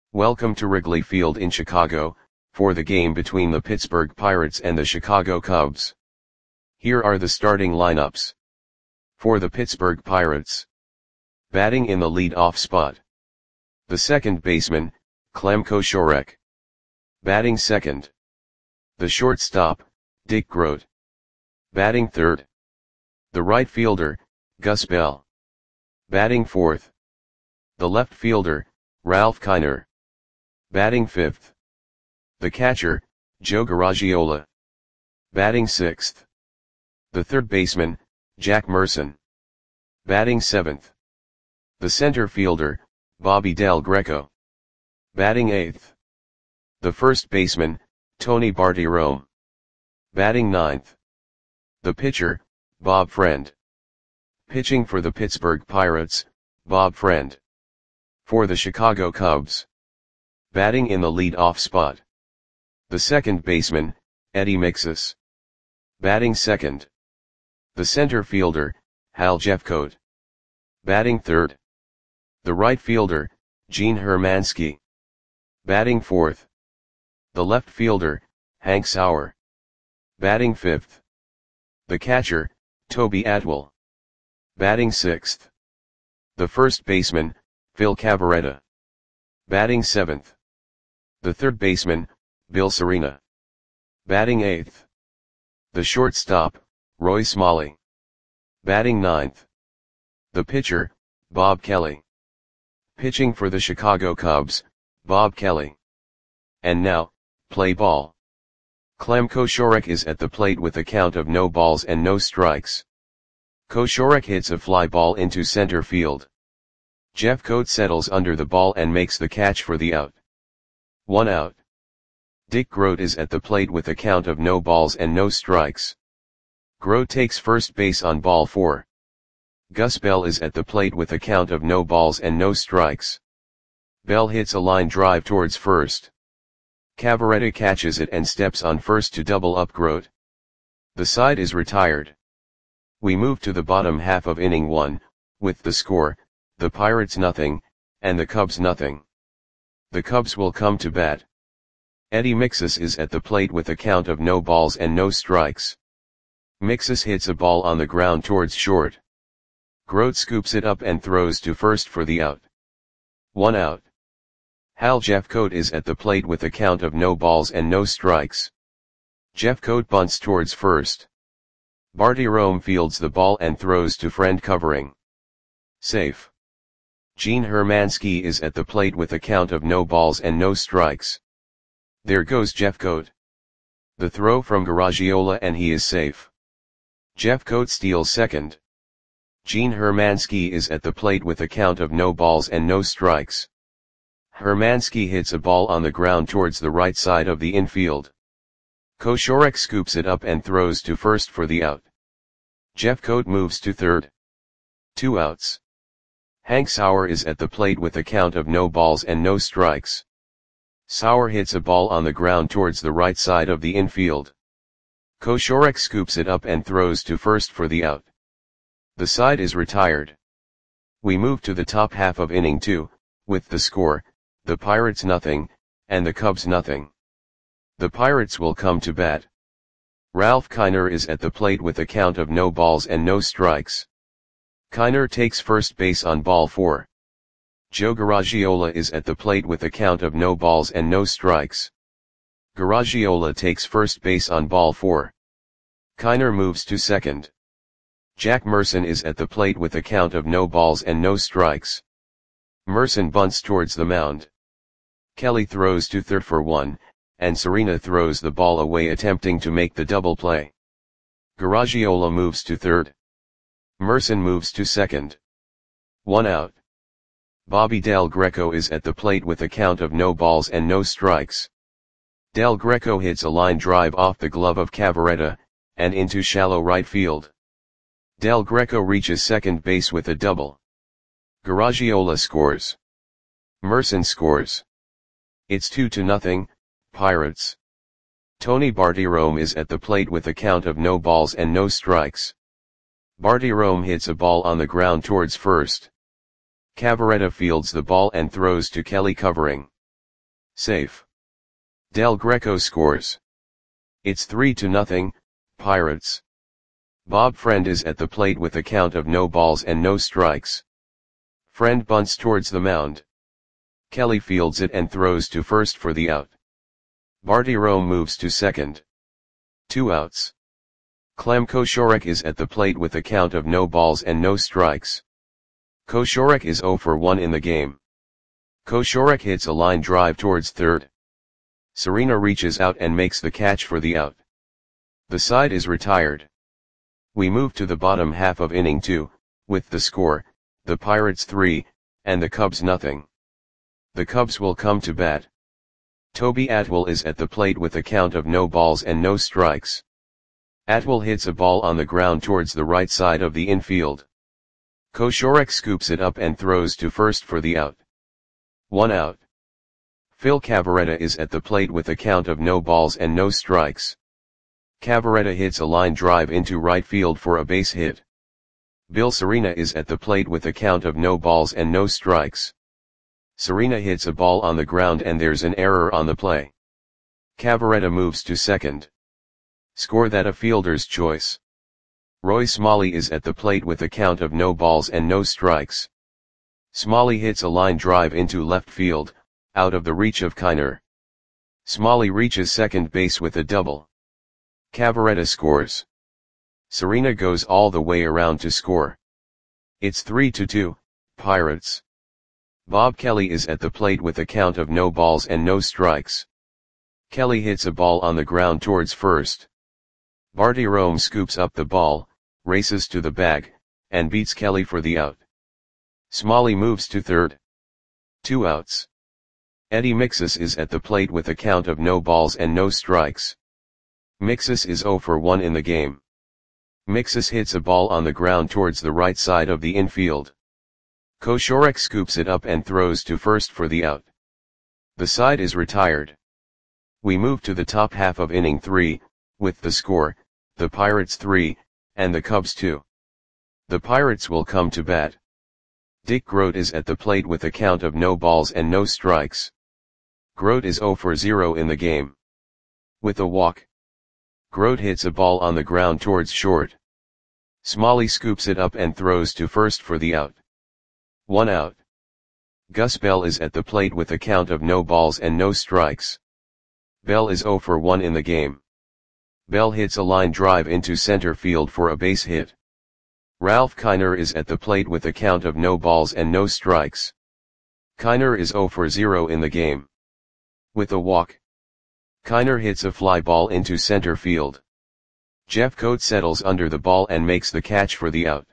Welcome to Wrigley Field in Chicago, for the game between the Pittsburgh Pirates and the Chicago Cubs. Here are the starting lineups. For the Pittsburgh Pirates. Batting in the lead-off spot. The second baseman, Clem Koshorek. Batting second. The shortstop, Dick Groat. Batting third. The right fielder, Gus Bell. Batting fourth. The left fielder, Ralph Kiner. Batting fifth. The catcher, Joe Garagiola. Batting sixth. The third baseman, Jack Merson. Batting seventh. The center fielder, Bobby Del Greco. Batting eighth. The first baseman, Tony Bartiromo. Batting ninth. The pitcher, Bob Friend. Pitching for the Pittsburgh Pirates, Bob Friend. For the Chicago Cubs. Batting in the lead-off spot. The second baseman, Eddie Mixus. Batting second. The center fielder, Hal Jeffcoat. Batting third. The right fielder, Gene Hermansky. Batting fourth. The left fielder, Hank Sauer. Batting fifth. The catcher, Toby Atwell. Batting sixth. The first baseman, Phil Cavarretta. Batting seventh. The third baseman, Bill Serena. Batting eighth. The shortstop, Roy Smalley. Batting ninth. The pitcher, Bob Kelly. Pitching for the Chicago Cubs, Bob Kelly. And now, play ball. Clem Koshorek is at the plate with a count of no balls and no strikes. Koshorek hits a fly ball into center field. Jeffcoat settles under the ball and makes the catch for the out. 1 out. Dick Groat is at the plate with a count of no balls and no strikes. Groat takes first base on ball 4. Gus Bell is at the plate with a count of no balls and no strikes. Bell hits a line drive towards first. Cavarretta catches it and steps on first to double up Groat. The side is retired. We move to the bottom half of inning 1, with the score, the Pirates nothing, and the Cubs nothing. The Cubs will come to bat. Eddie Mixus is at the plate with a count of no balls and no strikes. Mixus hits a ball on the ground towards short. Groat scoops it up and throws to first for the out. 1 out. Hal Jeffcoat is at the plate with a count of no balls and no strikes. Jeffcoat bunts towards first. Bartiromo fields the ball and throws to Friend covering. Safe. Gene Hermansky is at the plate with a count of no balls and no strikes. There goes Jeffcoat. The throw from Garagiola and he is safe. Jeffcoat steals second. Gene Hermansky is at the plate with a count of no balls and no strikes. Hermansky hits a ball on the ground towards the right side of the infield. Koshorek scoops it up and throws to first for the out. Jeffcoat moves to third. 2 outs. Hank Sauer is at the plate with a count of no balls and no strikes. Sauer hits a ball on the ground towards the right side of the infield. Koshorek scoops it up and throws to first for the out. The side is retired. We move to the top half of inning 2, with the score, the Pirates nothing, and the Cubs nothing. The Pirates will come to bat. Ralph Kiner is at the plate with a count of no balls and no strikes. Kiner takes first base on ball 4. Joe Garagiola is at the plate with a count of no balls and no strikes. Garagiola takes first base on ball 4. Kiner moves to second. Jack Merson is at the plate with a count of no balls and no strikes. Merson bunts towards the mound. Kelly throws to third for 1, and Serena throws the ball away attempting to make the double play. Garagiola moves to third. Merson moves to second. 1 out. Bobby Del Greco is at the plate with a count of no balls and no strikes. Del Greco hits a line drive off the glove of Cavarretta, and into shallow right field. Del Greco reaches second base with a double. Garagiola scores. Merson scores. It's 2-0, Pirates. Tony Bartiromo is at the plate with a count of no balls and no strikes. Bartiromo hits a ball on the ground towards first. Cavarretta fields the ball and throws to Kelly covering. Safe. Del Greco scores. It's 3-0, Pirates. Bob Friend is at the plate with a count of no balls and no strikes. Friend bunts towards the mound. Kelly fields it and throws to first for the out. Bartiro moves to second. 2 outs. Clem Koshorek is at the plate with a count of no balls and no strikes. Koshorek is 0 for 1 in the game. Koshorek hits a line drive towards third. Serena reaches out and makes the catch for the out. The side is retired. We move to the bottom half of inning 2, with the score, the Pirates 3, and the Cubs nothing. The Cubs will come to bat. Toby Atwell is at the plate with a count of no balls and no strikes. Atwell hits a ball on the ground towards the right side of the infield. Koshorek scoops it up and throws to first for the out. 1 out. Phil Cavarretta is at the plate with a count of no balls and no strikes. Cavarretta hits a line drive into right field for a base hit. Bill Serena is at the plate with a count of no balls and no strikes. Serena hits a ball on the ground and there's an error on the play. Cavarretta moves to second. Score that a fielder's choice. Roy Smalley is at the plate with a count of no balls and no strikes. Smalley hits a line drive into left field, out of the reach of Kiner. Smalley reaches second base with a double. Cavarretta scores. Serena goes all the way around to score. It's 3-2, Pirates. Bob Kelly is at the plate with a count of no balls and no strikes. Kelly hits a ball on the ground towards first. Barty Rome scoops up the ball, races to the bag, and beats Kelly for the out. Smalley moves to third. 2 outs. Eddie Mixus is at the plate with a count of no balls and no strikes. Mixus is 0 for 1 in the game. Mixus hits a ball on the ground towards the right side of the infield. Koshorek scoops it up and throws to first for the out. The side is retired. We move to the top half of inning 3, with the score, the Pirates 3, and the Cubs 2. The Pirates will come to bat. Dick Grote is at the plate with a count of no balls and no strikes. Grote is 0 for 0 in the game. With a walk. Grote hits a ball on the ground towards short. Smalley scoops it up and throws to first for the out. 1 out. Gus Bell is at the plate with a count of no balls and no strikes. Bell is 0 for 1 in the game. Bell hits a line drive into center field for a base hit. Ralph Kiner is at the plate with a count of no balls and no strikes. Kiner is 0 for 0 in the game. With a walk. Kiner hits a fly ball into center field. Jeff Coate settles under the ball and makes the catch for the out.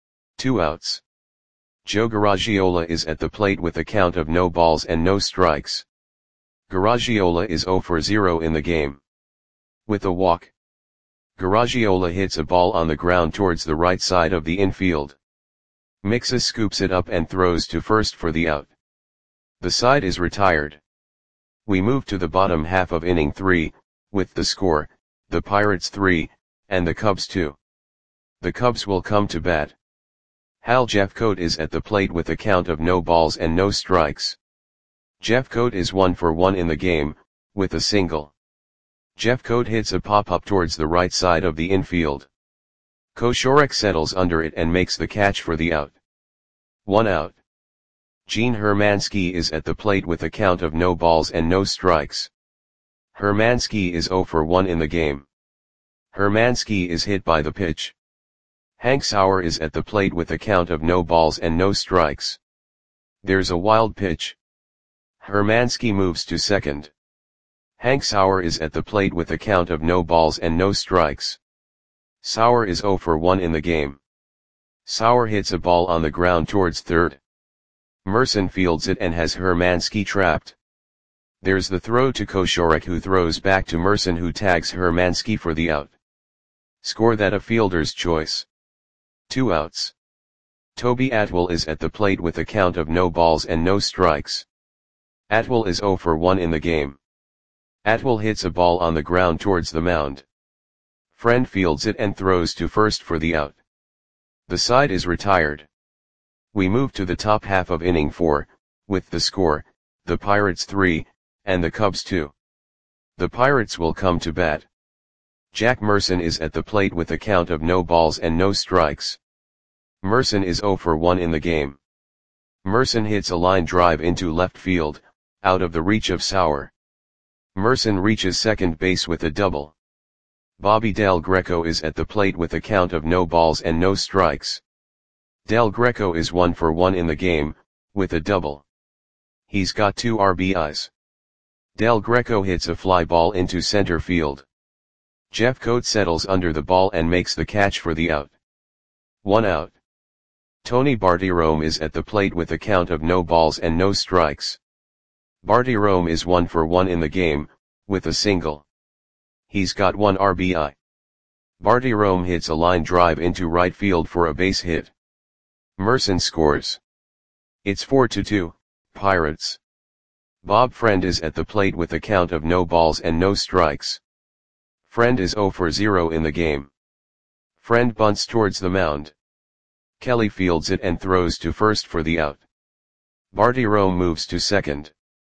2 outs. Joe Garagiola is at the plate with a count of no balls and no strikes. Garagiola is 0 for 0 in the game. With a walk. Garagiola hits a ball on the ground towards the right side of the infield. Mixus scoops it up and throws to first for the out. The side is retired. We move to the bottom half of inning 3, with the score, the Pirates 3, and the Cubs 2. The Cubs will come to bat. Hal Jeffcoat is at the plate with a count of no balls and no strikes. Jeffcoat is 1 for 1 in the game, with a single. Jeffcoat hits a pop-up towards the right side of the infield. Koshorek settles under it and makes the catch for the out. 1 out. Gene Hermansky is at the plate with a count of no balls and no strikes. Hermansky is 0 for 1 in the game. Hermansky is hit by the pitch. Hank Sauer is at the plate with a count of no balls and no strikes. There's a wild pitch. Hermansky moves to second. Hank Sauer is at the plate with a count of no balls and no strikes. Sauer is 0 for 1 in the game. Sauer hits a ball on the ground towards third. Merson fields it and has Hermansky trapped. There's the throw to Koshorek, who throws back to Merson, who tags Hermansky for the out. Score that a fielder's choice. 2 outs. Toby Atwell is at the plate with a count of no balls and no strikes. Atwell is 0 for 1 in the game. Atwell hits a ball on the ground towards the mound. Friend fields it and throws to first for the out. The side is retired. We move to the top half of inning 4, with the score, the Pirates 3, and the Cubs 2. The Pirates will come to bat. Jack Merson is at the plate with a count of no balls and no strikes. Merson is 0 for 1 in the game. Merson hits a line drive into left field, out of the reach of Sauer. Merson reaches second base with a double. Bobby Del Greco is at the plate with a count of no balls and no strikes. Del Greco is 1 for 1 in the game, with a double. He's got 2 RBIs. Del Greco hits a fly ball into center field. Jeffcoat settles under the ball and makes the catch for the out. 1 out. Tony Bartiromo is at the plate with a count of no balls and no strikes. Bartiromo is 1 for 1 in the game, with a single. He's got 1 RBI. Bartiromo hits a line drive into right field for a base hit. Merson scores. It's 4-2, Pirates. Bob Friend is at the plate with a count of no balls and no strikes. Friend is 0 for 0 in the game. Friend bunts towards the mound. Kelly fields it and throws to first for the out. Bartiromo moves to second.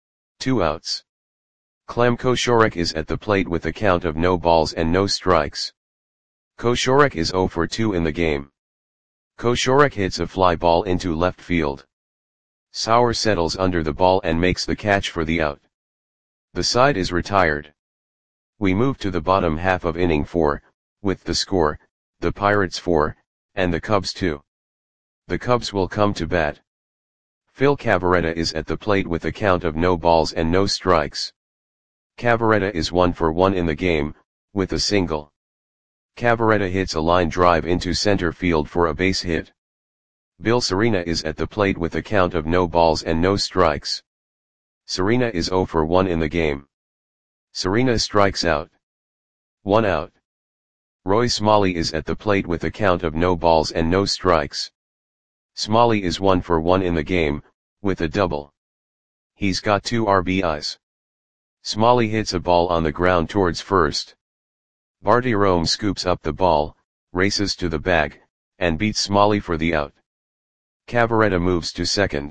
2 outs. Clem Koshorek is at the plate with a count of no balls and no strikes. Koshorek is 0 for 2 in the game. Koshorek hits a fly ball into left field. Sauer settles under the ball and makes the catch for the out. The side is retired. We move to the bottom half of inning 4, with the score, the Pirates 4, and the Cubs 2. The Cubs will come to bat. Phil Cavarretta is at the plate with a count of no balls and no strikes. Cavarretta is 1 for 1 in the game, with a single. Cavarretta hits a line drive into center field for a base hit. Bill Serena is at the plate with a count of no balls and no strikes. Serena is 0 for 1 in the game. Serena strikes out. 1 out. Roy Smalley is at the plate with a count of no balls and no strikes. Smalley is 1 for 1 in the game, with a double. He's got 2 RBIs. Smalley hits a ball on the ground towards first. Bartiromo scoops up the ball, races to the bag, and beats Smalley for the out. Cavarretta moves to second.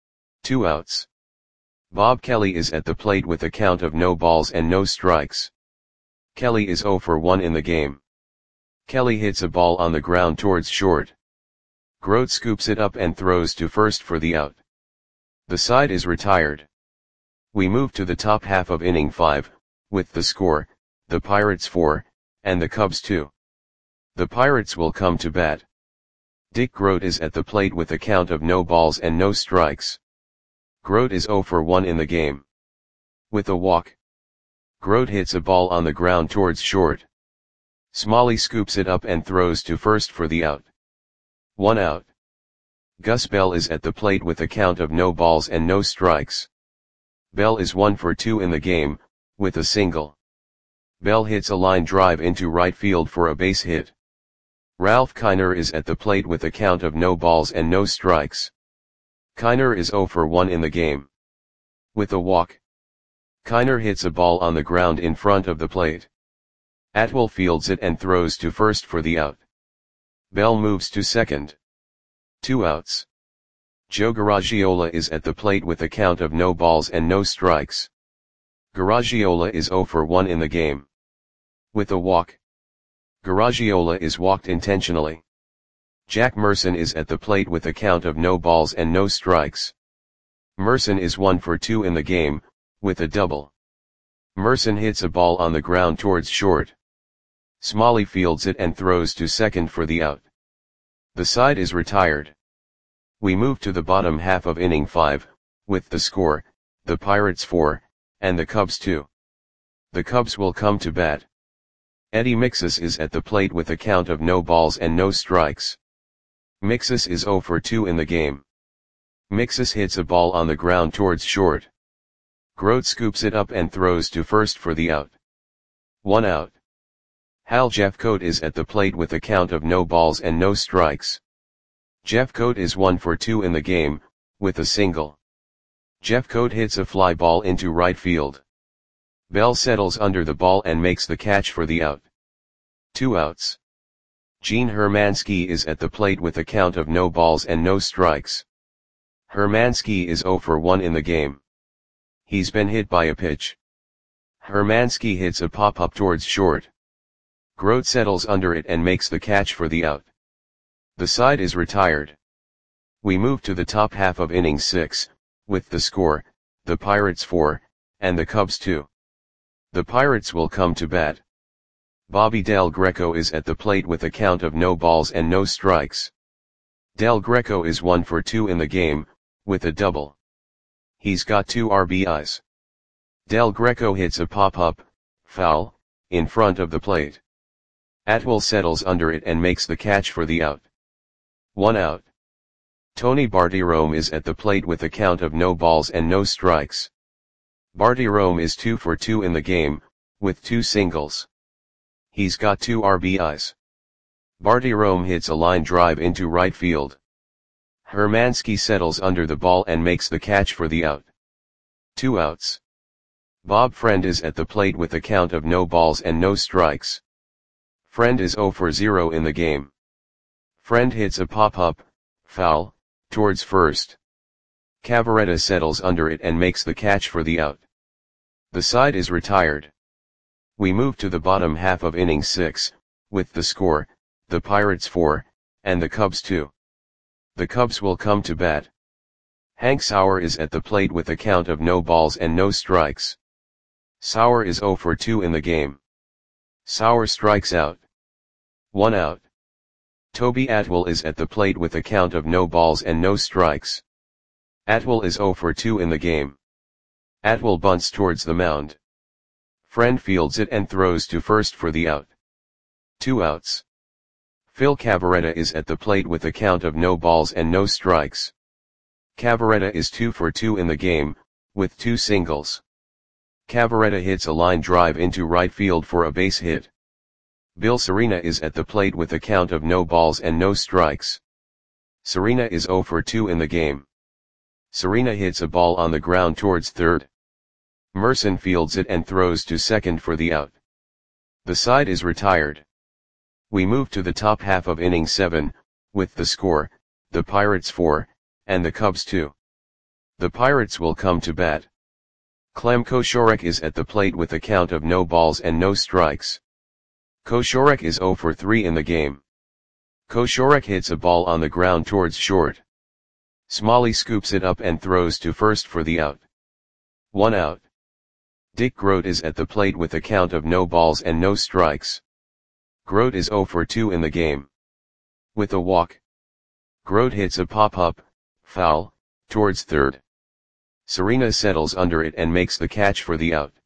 2 outs. Bob Kelly is at the plate with a count of no balls and no strikes. Kelly is 0 for 1 in the game. Kelly hits a ball on the ground towards short. Grote scoops it up and throws to first for the out. The side is retired. We move to the top half of inning 5, with the score, the Pirates 4, and the Cubs 2. The Pirates will come to bat. Dick Grote is at the plate with a count of no balls and no strikes. Grote is 0 for 1 in the game. With a walk. Grote hits a ball on the ground towards short. Smalley scoops it up and throws to first for the out. 1 out. Gus Bell is at the plate with a count of no balls and no strikes. Bell is 1 for 2 in the game, with a single. Bell hits a line drive into right field for a base hit. Ralph Kiner is at the plate with a count of no balls and no strikes. Kiner is 0 for 1 in the game. With a walk. Kiner hits a ball on the ground in front of the plate. Atwell fields it and throws to first for the out. Bell moves to second. 2 outs. Joe Garagiola is at the plate with a count of no balls and no strikes. Garagiola is 0 for 1 in the game. With a walk. Garagiola is walked intentionally. Jack Merson is at the plate with a count of no balls and no strikes. Merson is 1 for 2 in the game, with a double. Merson hits a ball on the ground towards short. Smalley fields it and throws to second for the out. The side is retired. We move to the bottom half of inning 5, with the score, the Pirates 4, and the Cubs 2. The Cubs will come to bat. Eddie Mixus is at the plate with a count of no balls and no strikes. Mixus is 0 for 2 in the game. Mixus hits a ball on the ground towards short. Grote scoops it up and throws to first for the out. 1 out. Hal Jeffcoat is at the plate with a count of no balls and no strikes. Jeffcoat is 1 for 2 in the game, with a single. Jeffcoat hits a fly ball into right field. Bell settles under the ball and makes the catch for the out. 2 outs. Gene Hermansky is at the plate with a count of no balls and no strikes. Hermansky is 0 for 1 in the game. He's been hit by a pitch. Hermansky hits a pop-up towards short. Grote settles under it and makes the catch for the out. The side is retired. We move to the top half of inning 6, with the score, the Pirates 4, and the Cubs 2. The Pirates will come to bat. Bobby Del Greco is at the plate with a count of no balls and no strikes. Del Greco is 1 for 2 in the game, with a double. He's got 2 RBIs. Del Greco hits a pop-up, foul, in front of the plate. Atwell settles under it and makes the catch for the out. 1 out. Tony Bartiromo is at the plate with a count of no balls and no strikes. Bartiromo is 2 for 2 in the game, with 2 singles. He's got 2 RBIs. Bartiromo hits a line drive into right field. Hermansky settles under the ball and makes the catch for the out. 2 outs. Bob Friend is at the plate with a count of no balls and no strikes. Friend is 0 for 0 in the game. Friend hits a pop-up, foul, towards first. Cavaretta settles under it and makes the catch for the out. The side is retired. We move to the bottom half of inning 6, with the score, the Pirates 4, and the Cubs 2. The Cubs will come to bat. Hank Sauer is at the plate with a count of no balls and no strikes. Sauer is 0 for 2 in the game. Sauer strikes out. 1 out. Toby Atwell is at the plate with a count of no balls and no strikes. Atwell is 0 for 2 in the game. Atwell bunts towards the mound. Friend fields it and throws to first for the out. 2 outs. Phil Cavaretta is at the plate with a count of no balls and no strikes. Cavaretta is 2 for 2 in the game, with 2 singles. Cavaretta hits a line drive into right field for a base hit. Bill Serena is at the plate with a count of no balls and no strikes. Serena is 0 for 2 in the game. Serena hits a ball on the ground towards third. Merson fields it and throws to second for the out. The side is retired. We move to the top half of inning 7, with the score, the Pirates 4, and the Cubs 2. The Pirates will come to bat. Clem Koshorek is at the plate with a count of no balls and no strikes. Koshorek is 0 for 3 in the game. Koshorek hits a ball on the ground towards short. Smalley scoops it up and throws to first for the out. 1 out. Dick Grote is at the plate with a count of no balls and no strikes. Grote is 0 for 2 in the game. With a walk. Grote hits a pop-up, foul, towards third. Serena settles under it and makes the catch for the out.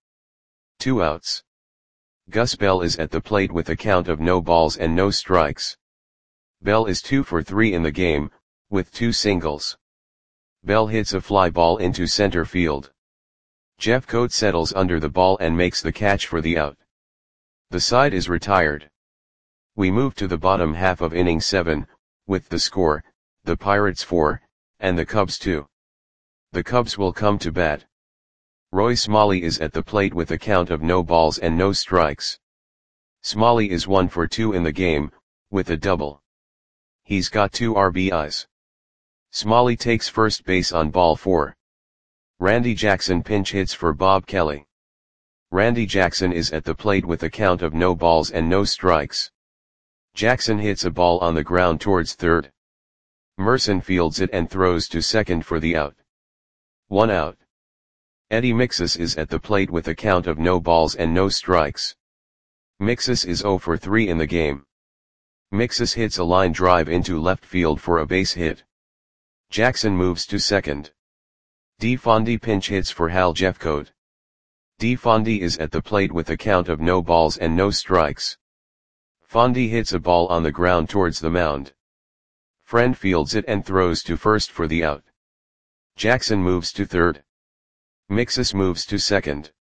2 outs. Gus Bell is at the plate with a count of no balls and no strikes. Bell is 2 for 3 in the game, with 2 singles. Bell hits a fly ball into center field. Jeffcoat settles under the ball and makes the catch for the out. The side is retired. We move to the bottom half of inning 7, with the score, the Pirates 4, and the Cubs 2. The Cubs will come to bat. Roy Smalley is at the plate with a count of no balls and no strikes. Smalley is 1 for 2 in the game, with a double. He's got 2 RBIs. Smalley takes first base on ball 4. Randy Jackson pinch hits for Bob Kelly. Randy Jackson is at the plate with a count of no balls and no strikes. Jackson hits a ball on the ground towards third. Merson fields it and throws to second for the out. 1 out. Eddie Mixus is at the plate with a count of no balls and no strikes. Mixus is 0 for 3 in the game. Mixus hits a line drive into left field for a base hit. Jackson moves to second. DeFondy pinch hits for Hal Jeffcoat. DeFondy is at the plate with a count of no balls and no strikes. Fondy hits a ball on the ground towards the mound. Friend fields it and throws to first for the out. Jackson moves to third. Mixus moves to second.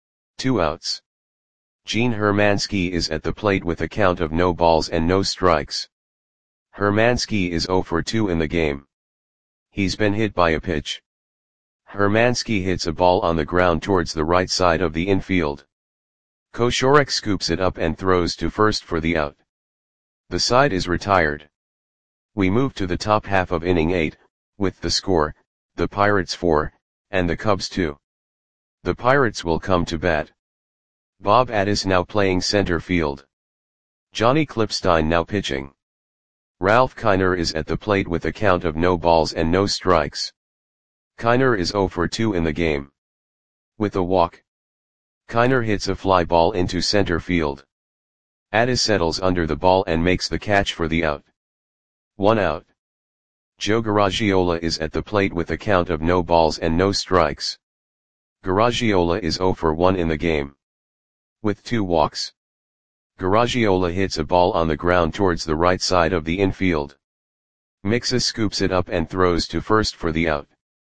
2 outs. Gene Hermansky is at the plate with a count of no balls and no strikes. Hermansky is 0 for 2 in the game. He's been hit by a pitch. Hermansky hits a ball on the ground towards the right side of the infield. Koshorek scoops it up and throws to first for the out. The side is retired. We move to the top half of inning 8, with the score, the Pirates 4, and the Cubs 2. The Pirates will come to bat. Bob Addis now playing center field. Johnny Klippstein now pitching. Ralph Kiner is at the plate with a count of no balls and no strikes. Kiner is 0 for 2 in the game. With a walk. Kiner hits a fly ball into center field. Addis settles under the ball and makes the catch for the out. 1 out. Joe Garagiola is at the plate with a count of no balls and no strikes. Garagiola is 0 for 1 in the game. With 2 walks. Garagiola hits a ball on the ground towards the right side of the infield. Mixa scoops it up and throws to first for the out.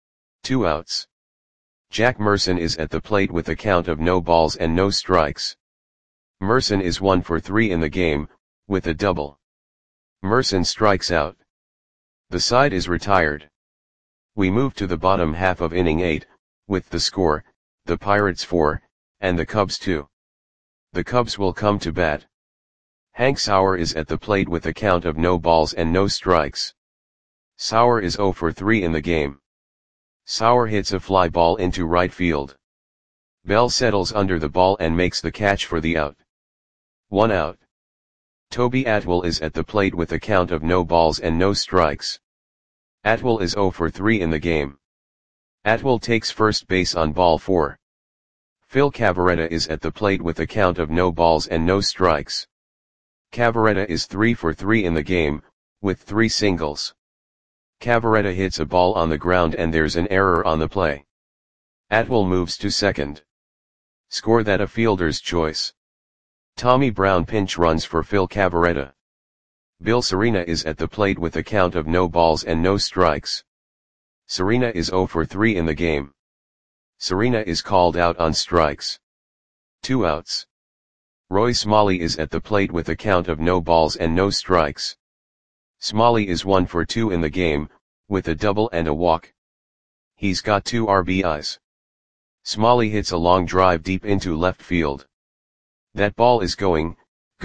2 outs. Jack Merson is at the plate with a count of no balls and no strikes. Merson is 1 for 3 in the game, with a double. Merson strikes out. The side is retired. We move to the bottom half of inning 8, with the score, the Pirates 4, and the Cubs 2. The Cubs will come to bat. Hank Sauer is at the plate with a count of no balls and no strikes. Sauer is 0 for 3 in the game. Sauer hits a fly ball into right field. Bell settles under the ball and makes the catch for the out. 1 out. Toby Atwell is at the plate with a count of no balls and no strikes. Atwell is 0 for 3 in the game. Atwell takes first base on ball 4. Phil Cavarretta is at the plate with a count of no balls and no strikes. Cavarretta is 3 for 3 in the game, with 3 singles. Cavarretta hits a ball on the ground and there's an error on the play. Atwell moves to second. Score that a fielder's choice. Tommy Brown pinch runs for Phil Cavarretta. Bill Serena is at the plate with a count of no balls and no strikes. Serena is 0 for 3 in the game. Serena is called out on strikes. 2 outs. Roy Smalley is at the plate with a count of no balls and no strikes. Smalley is 1 for 2 in the game, with a double and a walk. He's got 2 RBIs. Smalley hits a long drive deep into left field. That ball is gone.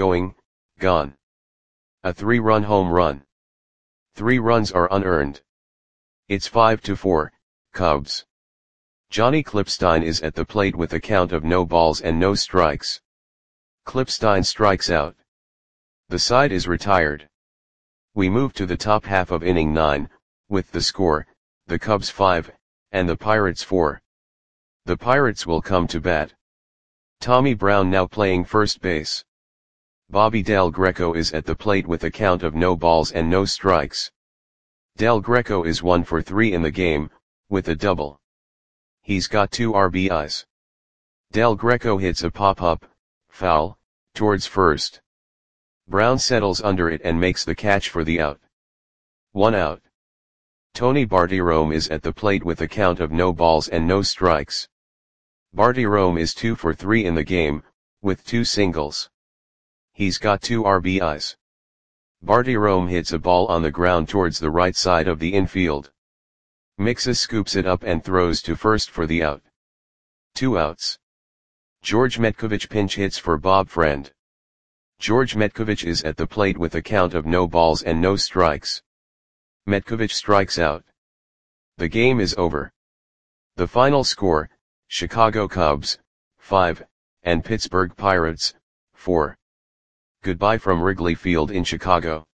A 3-run home run. 3 runs are unearned. It's 5-4, Cubs. Johnny Klippstein is at the plate with a count of no balls and no strikes. Klippstein strikes out. The side is retired. We move to the top half of inning 9, with the score, the Cubs 5, and the Pirates 4. The Pirates will come to bat. Tommy Brown now playing first base. Bobby Del Greco is at the plate with a count of no balls and no strikes. Del Greco is 1 for 3 in the game, with a double. He's got 2 RBIs. Del Greco hits a pop-up, foul, towards first. Brown settles under it and makes the catch for the out. 1 out. Tony Bartiromo is at the plate with a count of no balls and no strikes. Bartiromo is 2 for 3 in the game, with 2 singles. He's got 2 RBIs. Bartiromo hits a ball on the ground towards the right side of the infield. Mixa scoops it up and throws to first for the out. 2 outs. George Metkovich pinch hits for Bob Friend. George Metkovich is at the plate with a count of no balls and no strikes. Metkovich strikes out. The game is over. The final score, Chicago Cubs, 5, and Pittsburgh Pirates, 4. Goodbye from Wrigley Field in Chicago.